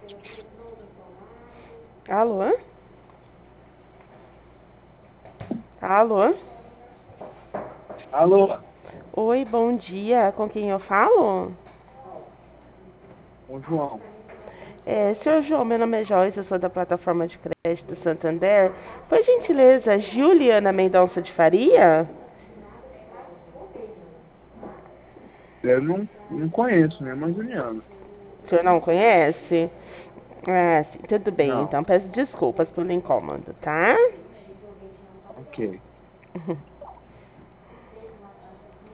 Alô? Alô? Alô, Oi, bom dia. Com quem eu falo? ô João. Senhor João, meu nome é Joyce, eu sou da plataforma de crédito Santander. Por gentileza, Juliana Mendonça de Faria? Eu não conheço nenhuma Juliana. O senhor não conhece? Ah, sim, tudo bem. Não, Então peço desculpas pelo incômodo, tá? ok.